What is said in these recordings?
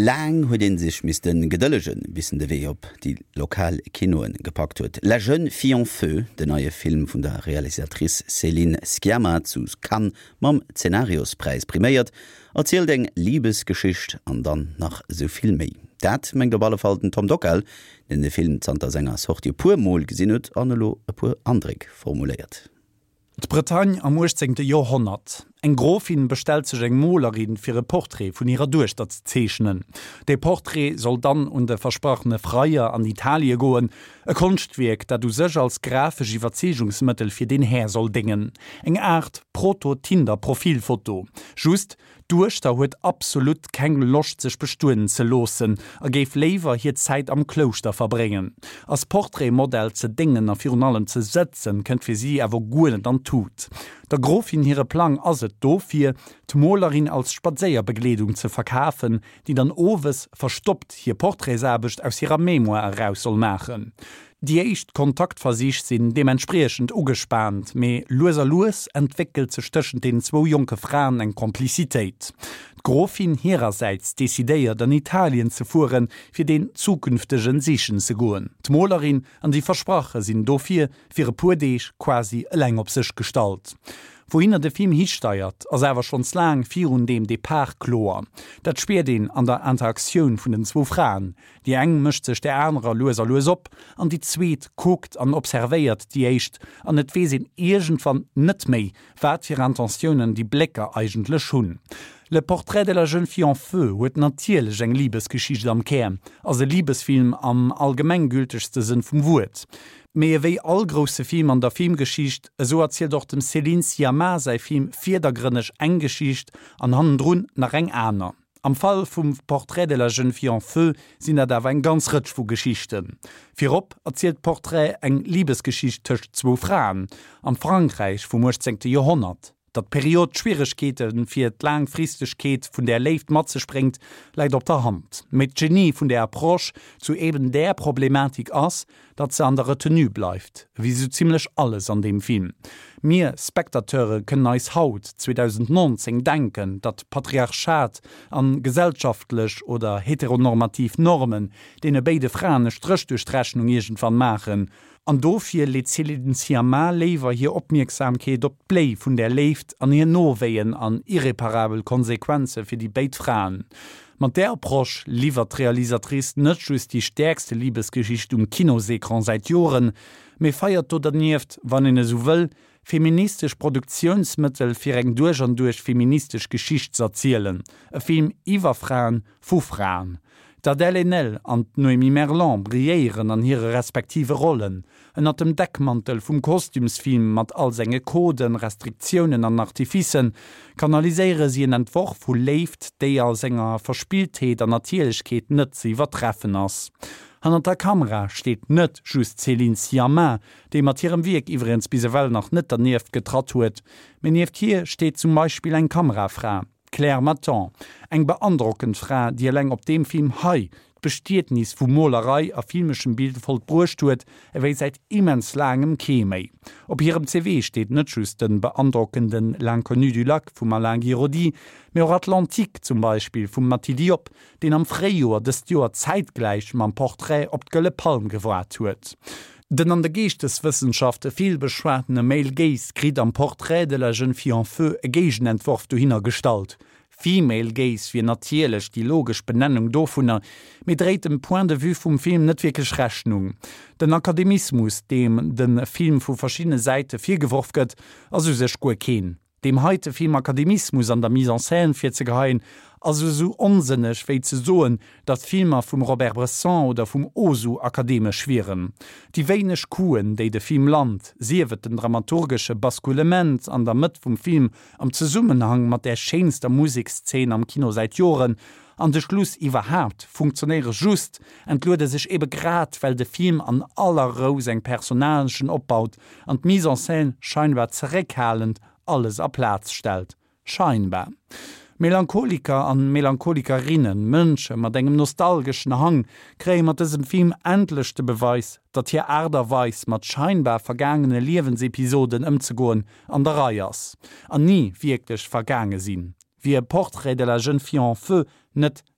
Lang huet den sich mis den Gedëllegen wissen de wéi op die Lokalkinoen gepackt huet. La Jeune Fille en Feu, de neue Film vun der Realisatrice Céline Sciamma zu Cannes mam Szenariospreis priméiert, erzielt eng Liebesgeschicht an dann nach soviel méi. Dat mengg der Ballefalten Tom Dockel, den de Film Zanter Sänger sorti puermoul gesinnet anlo e puer Andrik formuliert. D'Bretagne am 18. Jahrhundert. Eng Grofin bestellt sech eng Molerin fir e Porträt vun ihrer Durchstadt ze zeichnen. De Porträt soll dann de versprochene Freier an Italie goen, e Kunstwerk, dat du sech als grafisch Überzeugungsmittel fir den Herr soll dingen. Eng Art Proto-Tinder-Profilfoto. Just, Durchster huet absolut keng Lust sech bestuen ze losen, geif lewer hier Zeit am Kloster verbringen. Als Porträtmodell ze dingen a Fi allem ze setzen, könnt fir sie awer goelen dann tut. Der Grofin hire Plan aset dofir, d'Molerin als Spazéierbekleedung ze verkafen, die dann owes verstoppt hier Porträtsäbecht aus ihrer Memoir heraus soll machen. Die echt Kontaktversicht sinn dementsprechend ugespannt, me loser Louis entwickelt ze stöschen den zwo junge Frauen eng Komplizitéit. Grofin ihrerseits desideiert an Italien zu fuhren fir den zukünftigen Sichen zu goen. D'Molerin an die Versprache sind dofir fir e puerdeich quasi allein op sich gestalt. Wohin de Film histeiert, as erwer schon lang virun dem Depart chlor. Dat speer den an der Interaktion vun den zwo Frauen. Die eng mischt sech der Äner loser los op, an die Zweet guckt an observéiert die Echt, an net wesinn egent van net méi, wat fir Intentionen die Bläcker eigentlech hun. Le Portrait de la Jeune Fille en Feu huet natierlech eng Liebesgeschichte am Kern, as e Liebesfilm am allgemeingültigste Sinn vum Wut. Mei ewéi all grosse Film an der Filmgeschicht, so erzielt doch dem Céline Sciamma sei Film vierdergrünnech eng Geschicht an hanrun nach eng aner. Am Fall vum Portrait de la Jeune Fille en Feu sinn dawer eng ganz rëtsch vu Geschichten. Firop erzielt Portrait eng Liebesgeschicht tëcht zwo Frauen, am Frankreich vum 18. Jahrhundert. Dat Period Schwierigkeiten fir d Langfristigkeit vun der Leift Matze springt, leidt op der Hand. Mit Genie vun der Approche zu eben der Problematik ass, dat ze an der Retenue bleibt, wie so ziemlich alles an dem Film. Mir Spektateure können als Haut 2019 denken, dat Patriarchat an gesellschaftlich oder heteronormativ Normen, dene beide Frauen strich durch Rechnung irgendwann machen, an dofir lädt Céline Sciamma lewer hier Opmerksamkeet op Play vun der Leift an ihr Norwegen an irreparabel Konsequenze fir die Beitfrauen. Mat der Approche liefert Realisatrice net just die stärkste Liebesgeschicht Kinosekran seit Joren, me feiert oder nieft, wann so will, feministisch Produktionsmittel fir eng durch an durch feministisch Geschicht erzielen. E Film iwwer Frauen vu Frauen. Adèle Haenel an Noémie Merlan brillieren an ihre respektive Rollen. En at dem Deckmantel vum Kostümsfilm mat all senge Coden, Restriktionen an Artificen kanaliseere sie en Entworf vu Leift, déi als enger Verspieltheet an Natierlichkeet net ze iwwertreffen ass. An der Kamera steht net just Céline Sciamma, de mat ihrem Wirk iwwerens bisewell nach net der Nerv getrat huet. Men nieft hier steht zum Beispiel ein Kamerafrau. Claire Maton, eng beandruckend Frau, die leng op dem Film Hai Bestietnis vu Molerei a filmischen Bild voll brucht huet, ewéi seit immens langem Kemei. Op ihrem CV steht net just den beandruckenden L'Inconnu du Lac vum Alain Guiraudie, mir Atlantik zum Beispiel vum Mati Diop, den am Freijoer des Joer zeitgleich mam Porträt op d'Gëlle Palm gewahrt huet. Den an der Geesteswissenschaft viel beschwertene Male Gaze kriet am Portrait de la Jeune Fille en Feu e Gegenentwurf du hinner Gestalt. Female Gaze wie natierlech die logisch Benennung dofunner, mit reitem Point de vue vum Film net wirklich Rechnung. Den Akademismus, dem den Film vu verschiedene Seite firgeworf gëtt, also sech go ken. Dem heute Film Akademismus an der Mise en Scène fir ze geheien, also so onsinnig wéi ze soen, dat Filmer vum Robert Bresson oder vum Osu akademisch wären. Die weinech Kuen, déi de Film land, siewet den dramaturgische Baskulement an der Mët vum Film am Zusummenhang mat der scheinster Musikszene am Kino seit Joren, an de Schluss iwwerhaupt funktionéiere just, entlude sech ebe grad, well de Film an aller Rose eng Personagen opbaut, an d' Mise en Scène scheinbar zereckhalend alles a Platz stellt. Scheinbar. Melancholiker an Melancholikerinnen, Mënsche mat engem nostalgischen Hang kräi mat diesem Film endlichchte Beweis, dat hier Äderweis mat scheinbar vergangene Lebensepisoden ëmzugoen an der Reiers, an nie wirklich vergange sinn. Wie Portrait de la Jeune Fille en Feu net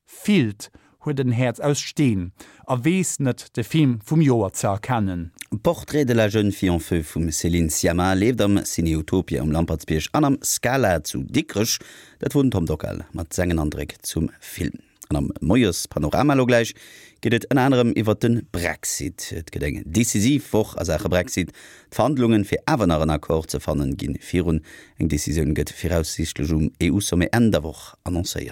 fielt huet den Herz aussteen, a wees net de Film vum Joer ze erkennen. Portrait de la jeune fille en feu vum Céline Sciamma lebt am Cineutopia am Lampertsbiersch an am Scala zu Dickrech, dat wurden Tom Dockel mat sengen Andreck zum Film. An am Moiers Panoramalogleich geht et en anderem iwwer den Brexit. Et gedenk decisiv woch as Sache Brexit. Verhandlungen fir aweneren Akkord ze fannen ginn virun eng Deciioun gëtt firaussichtlech EU-Somme Enderwoch annoncéiert.